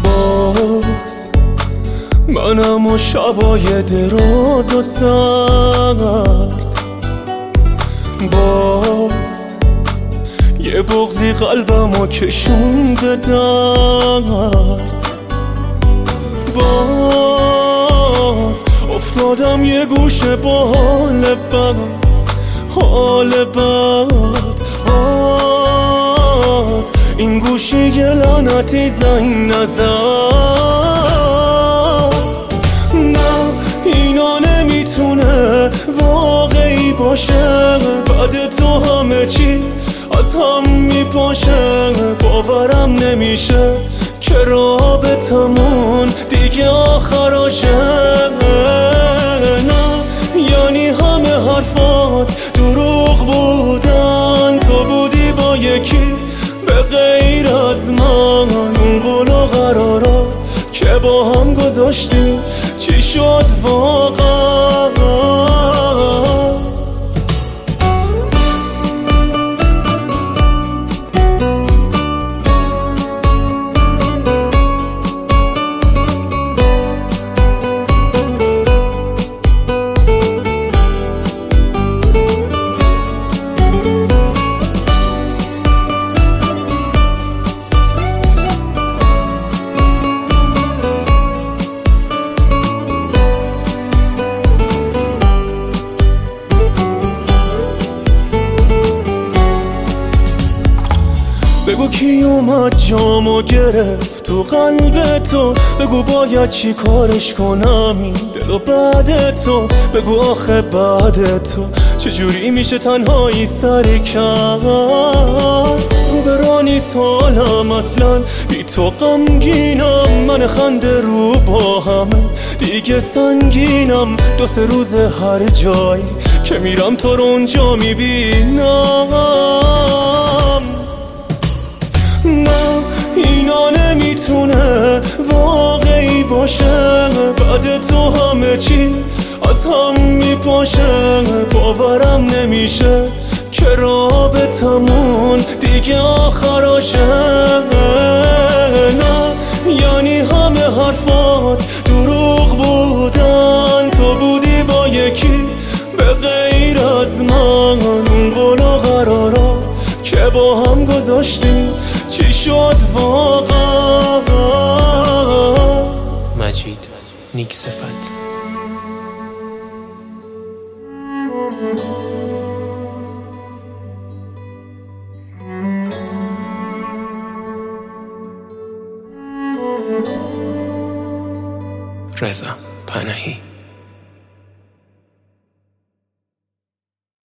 باز منم و شبای دراز و سرد، باز یه بغضی قلبمو کشونده درد، باز افتادم یه گوشه با حال بد، حال بد، باز این گوشی یه لعنتی زنگ نزد. نه اینا نمیتونه واقعی باشه، بعد تو همه چی از هم میپاشه، باورم نمیشه که رابطمون دیگه آخراشه. نه یعنی همه حرفات دروغ بودن، تو بودی با یکی به غیر از من، اون قول و قرارا که با هم گذاشتیم چی شد واقعا؟ بگو کی اومد جامو گرفت تو قلب تو، بگو باید چی کارش کنم این دل و بعد تو، بگو آخه بعد تو چجوری میشه تنهایی سر کرد. رو به رانیست حالم اصلا بی تو غمگینم، من خنده رو با همه دیگه سنگینم، دو سه روز هر جایی که میرم تو رو اونجا میبینم. نه اینا نمیتونه واقعی باشه، بعد تو همه چی از هم میپاشه، باورم نمیشه که رابطمون دیگه آخراشه. نه یعنی همه حرفات دروغ بودن، تو بودی با یکی به غیر از من، اون قول و قرارا که با هم گذاشتیم چی شد واقعا؟ مجید نیک صفت. رضا پناهی.